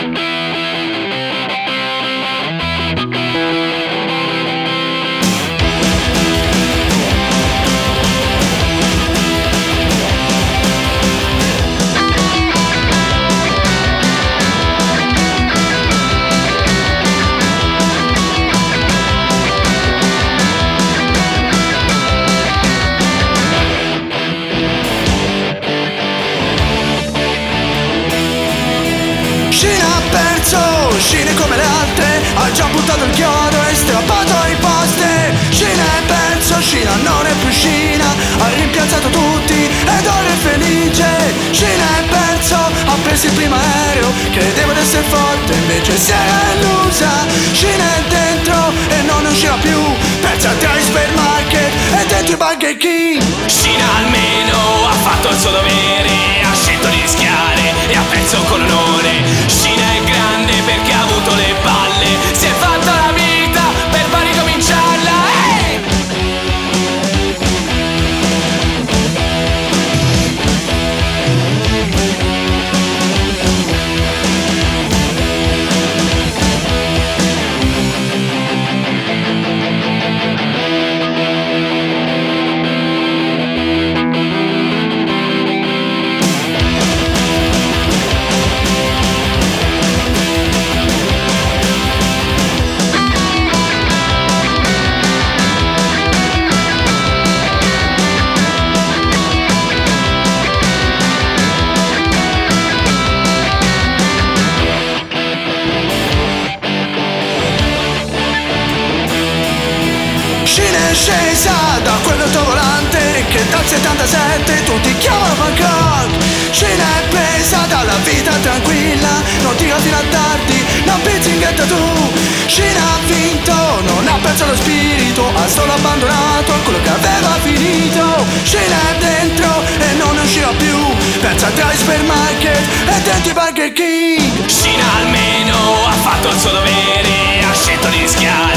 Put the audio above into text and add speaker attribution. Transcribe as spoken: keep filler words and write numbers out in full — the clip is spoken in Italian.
Speaker 1: Scene come le altre, ha già buttato il chiodo e strappato i poster. Scena è perso, Scena non è più Scena, ha rimpiazzato tutti ed ora è felice. Scena è perso, ha preso il primo aereo, credeva di essere forte invece si era illusa. Scena è dentro e non uscirà più, persa tra i supermarket e dentro i Burger King.
Speaker 2: Scena almeno ha fatto il suo dovere, ha scelto di rischiare e ha perso con onore. Scena è grande perché ha avuto le palle, si è fatta la vita per poi ricominciarla. Hey!
Speaker 1: Scena è scesa da quell'autovolante che dal settantasette tutti chiamano Bangkok. Scena è presa dalla vita tranquilla, non tira fino a tardi, non pizzinghetta tu. Scena ha vinto, non ha perso lo spirito, ha solo abbandonato quello che aveva finito. Scena è dentro e non uscirà più, persa tra i supermarket e dentro i Burger King.
Speaker 2: Scena almeno ha fatto il suo dovere, ha scelto di rischiare